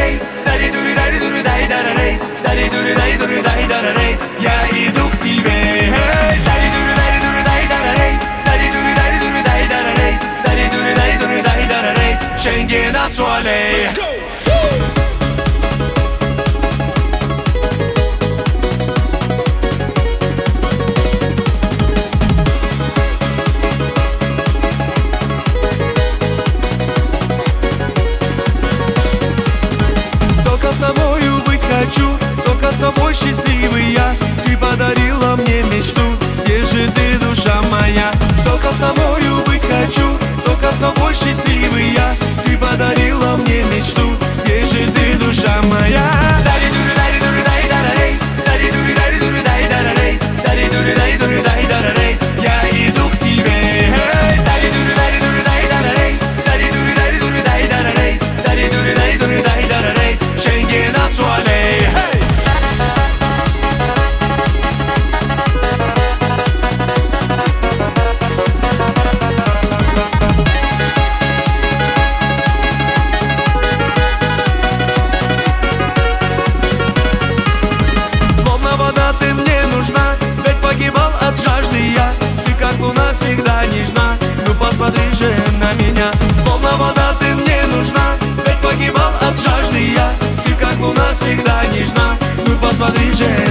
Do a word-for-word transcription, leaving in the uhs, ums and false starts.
дарарей, дари дури дари дури дай дарарей, дари дури дай дури дай дарарей, я иду к тебе. Дари дури дари дури дай дарарей, дари дури дари дури дай дарарей, дари дури дай дури дай дарарей, Schengen Atsualei. С тобою быть хочу, только с тобой счастливый я. Ты подарила мне мечту, где же ты, душа моя? Только с тобою быть хочу, только с тобой счастливый я. Ты подарила мне мечту, где же ты, душа моя? Дари дури дари дури дай дарарей, дари дури дари дури дай дарарей, дари дури дай дури дай дарарей, я иду к тебе. Дари дури дари дури дай дарарей, дари дури дари дури дай дарарей, дари дури дай дури дай дарарей, Schengen Atsualei. Словно вода ты мне нужна, ведь погибал от жажды я. Ты как луна всегда нежна, ну посмотри же на меня. Словно вода ты мне нужна, ведь погибал от жажды я. Ты как луна всегда нежна, ну посмотри же